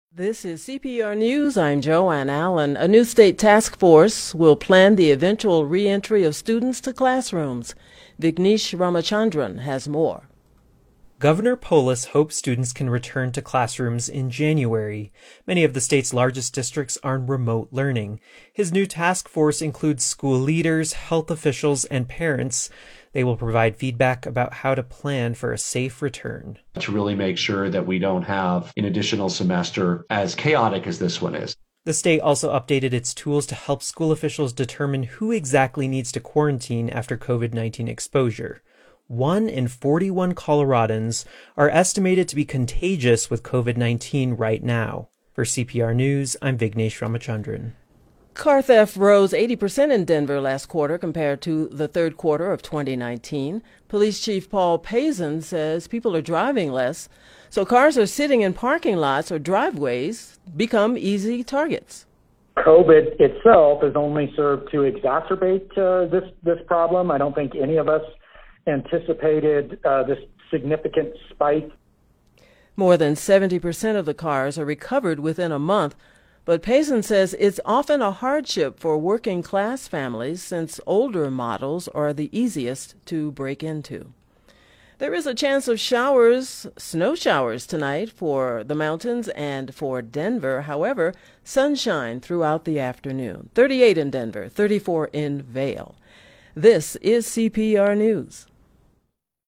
This is CPR News. I'm Joanne Allen. A new state task force will plan the eventual reentry of students to classrooms. Vignesh Ramachandran has more. Governor Polis hopes students can return to classrooms in January. Many of the state's largest districts are in remote learning. His new task force includes school leaders, health officials, and parents. They will provide feedback about how to plan for a safe return. To really make sure that we don't have an additional semester as chaotic as this one is. The state also updated its tools to help school officials determine who exactly needs to quarantine after COVID-19 exposure. 1 in 41 Coloradans are estimated to be contagious with COVID-19 right now. For CPR News, I'm Vignesh Ramachandran. Car theft rose 80% in Denver last quarter compared to the third quarter of 2019. Police Chief Paul Pazin says people are driving less, so cars are sitting in parking lots or driveways become easy targets. COVID itself has only served to exacerbate this problem. I don't think any of us anticipated this significant spike. More than 70% of the cars are recovered within a month, but Payson says it's often a hardship for working class families since older models are the easiest to break into. There is a chance of showers, snow showers tonight for the mountains and for Denver. However, sunshine throughout the afternoon. 38 in Denver, 34 in Vail. This is CPR News.